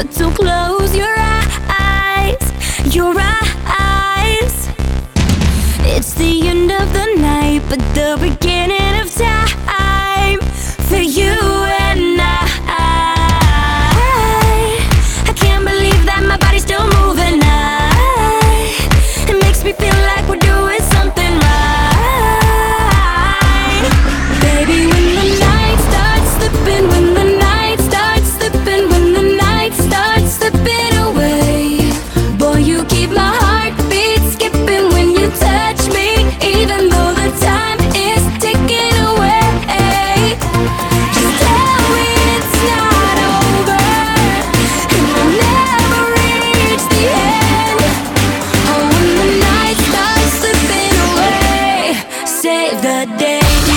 So close your eyes, your eyes. It's the end of the night, but the beginning of time for you and I can't believe that my body's still moving. It makes me feel like we're doing something right. Baby, when the night starts slipping, when the night starts slipping, when the night starts slipping away, boy, you keep my heartbeat skipping when you touch me, even though the time is ticking away. Just tell me it's not over, and we'll never reach the end. Oh, when the night starts slipping away, save the day.